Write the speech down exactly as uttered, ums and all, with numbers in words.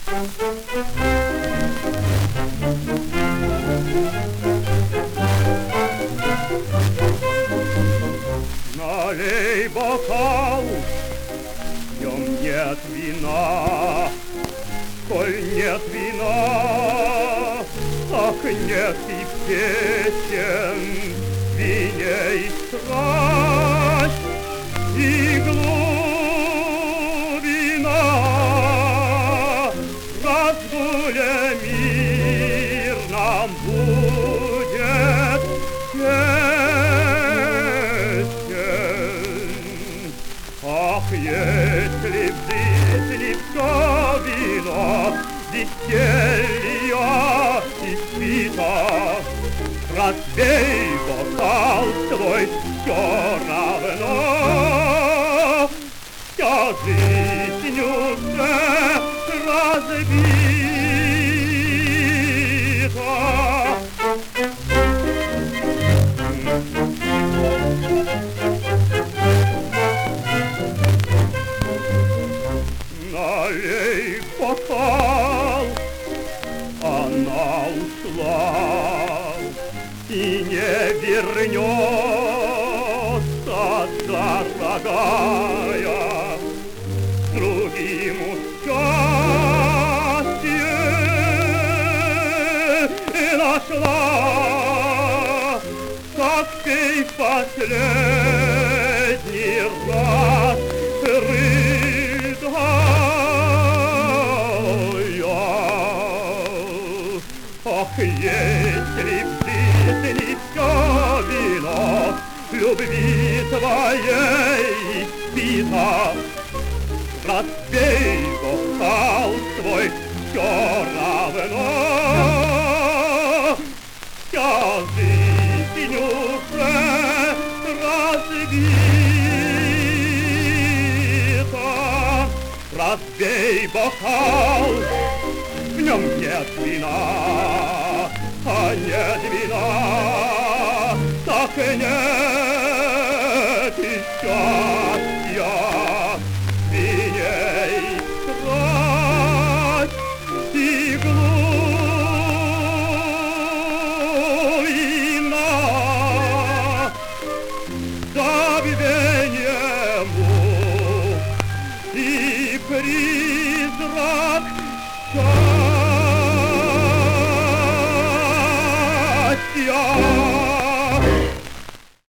Налей бокал, в нем нет вина. Коль нет вина, так нет и песен, в вине и страсть, и глубина. Разгуля мир нам будет тесен. Ах, если б жизни все вино, веселья и свита, разбей бокал свой все равно. Вся жизнь уже разбита. Налей бокал, она ушла и не вернется, дорогая, другим счастье и нашла, как ты в последний раз рыдая. Ах, если б жизни все вино любви твоей испита, разбей бокал свой все равно. Вся жизнь уже разбита. Разбей бокал, в нем нет вина, а нет вина, так и нет и счастья, в вине и страсть, и глубина. Забвение мук и призрак счастья.